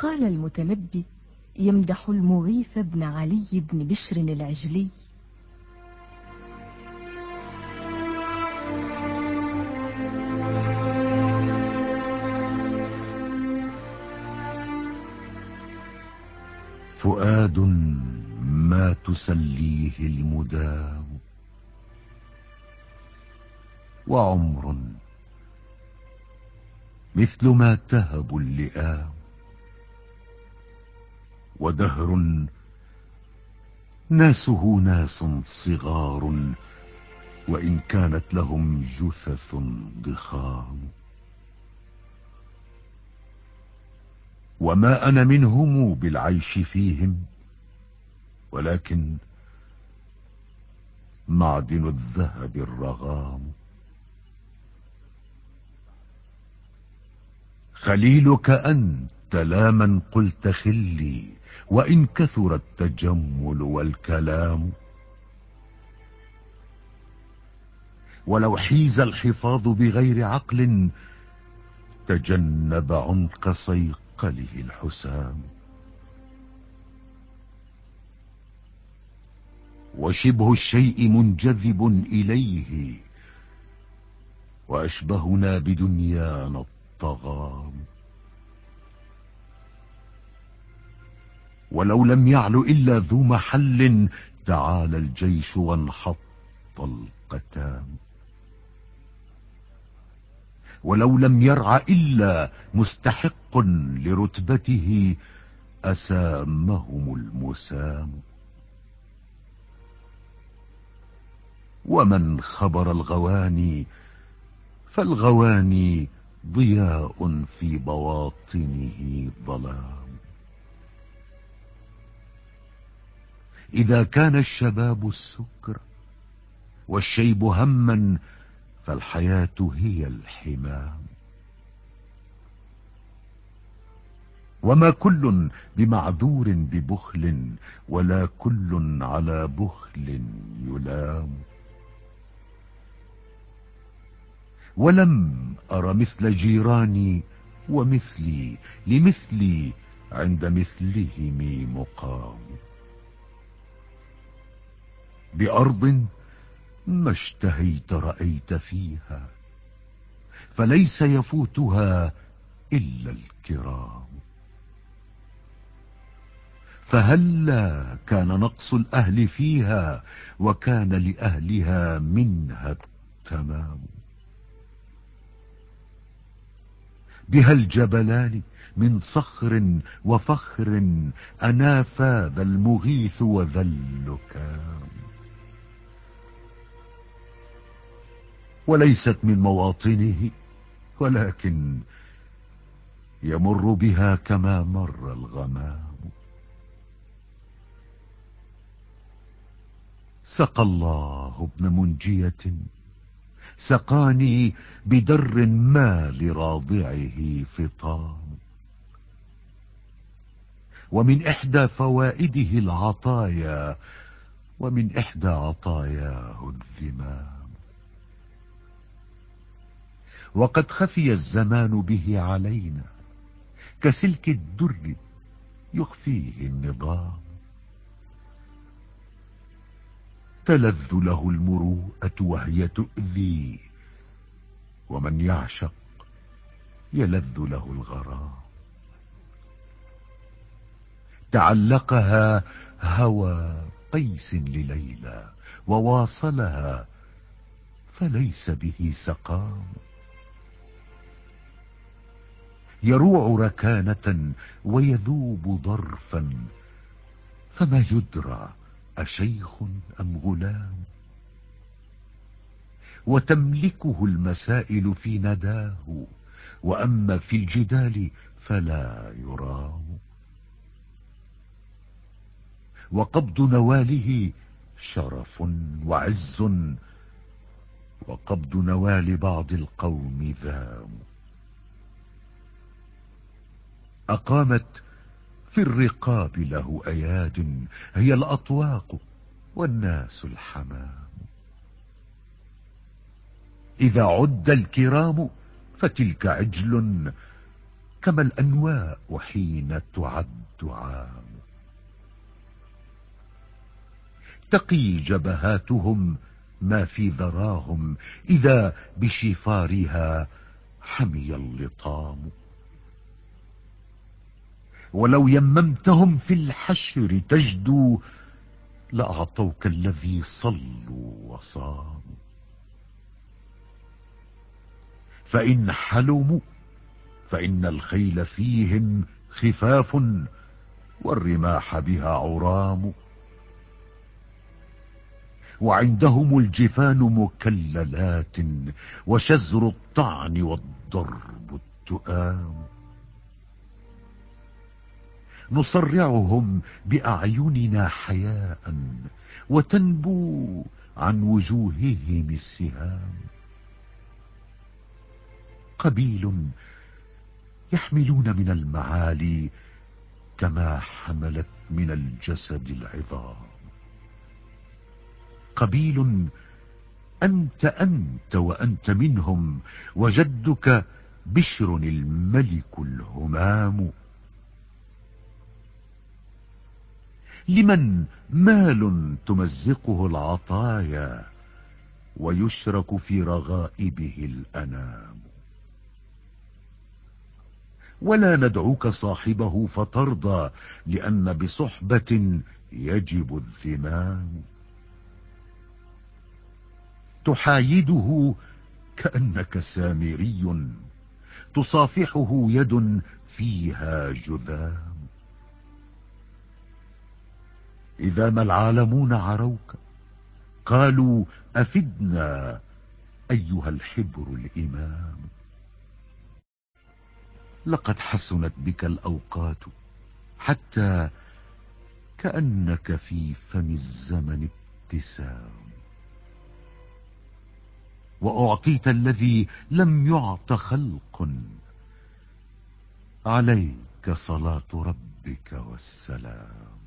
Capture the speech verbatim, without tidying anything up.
قال المتنبي يمدح المغيث بن علي بن بشر العجلي: فؤاد ما تسليه المدام، وعمر مثل ما تهب اللئام، ودهر ناسه ناس صغار، وإن كانت لهم جثث ضخام. وما أنا منهم بالعيش فيهم، ولكن معدن الذهب الرغام. خليلك أنت لا من قلت خلي، وإن كثر التجمل والكلام. ولو حيز الحفاظ بغير عقل، تجنب عنق صيقله الحسام. وشبه الشيء منجذب إليه، وأشبهنا بدنيانا الطغام. ولو لم يعل إلا ذو محل، تعالى الجيش وانحط القتام. ولو لم يرع إلا مستحق لرتبته، أسامهم المسام. ومن خبر الغواني، فالغواني ضياء في بواطنه ظلام. إذا كان الشباب السكر والشيب هما، فالحياة هي الحمام. وما كل بمعذور ببخل، ولا كل على بخل يلام. ولم أر مثل جيراني ومثلي لمثلي عند مثلهم مقام. بأرض ما اشتهيت رأيت فيها، فليس يفوتها إلا الكرام. فهلا كان نقص الأهل فيها، وكان لأهلها منها التمام. بها الجبلان من صخر وفخر، أنافا ذا المغيث وذا اللكام. وليست من مواطنه، ولكن يمر بها كما مر الغمام. سقى الله ابن منجية، سقاني بدر ما لراضعه فطام. ومن إحدى فوائده العطايا، ومن إحدى عطاياه الذمام. وقد خفي الزمان به علينا، كسلك الدر يخفيه النظام. تلذ له المروءة وهي تؤذي، ومن يعشق يلذ له الغرام. تعلقها هوى قيس لليلى، وواصلها فليس به سقام. يروع ركانة ويذوب ظرفا، فما يدرى أشيخ أم غلام. وتملكه المسائل في نداه، وأما في الجدال فلا يرام. وقبض نواله شرف وعز، وقبض نوال بعض القوم ذام. أقامت في الرقاب له أياد، هي الأطواق والناس الحمام. إذا عد الكرام فتلك عجل، كما الأنواء حين تعد عام. تقي جبهاتهم ما في ذراهم إذا بشفارها حمي اللطام. ولو يممتهم في الحشر تجدو لأعطوك الذي صلوا وصاموا. فإن حلموا فإن الخيل فيهم خفاف والرماح بها عرام. وعندهم الجفان مكللات وشزر الطعن والضرب التؤام. نصرعهم بأعيننا حياء وتنبو عن وجوههم السهام. قبيل يحملون من المعالي كما حملت من الجسد العظام. قبيل أنت أنت وأنت منهم وجدك بشر الملك الهمام. لمن مال تمزقه العطايا ويشرك في رغائبه الأنام. ولا ندعوك صاحبه فترضى لأن بصحبة يجب الذمام. تحايده كأنك سامري تصافحه يد فيها جذام. إذا ما العالمون عروك قالوا أفدنا أيها الحبر الإمام. لقد حسنت بك الأوقات حتى كأنك في فم الزمن ابتسام. وأعطيت الذي لم يعط خلق. عليك صلاة ربك والسلام.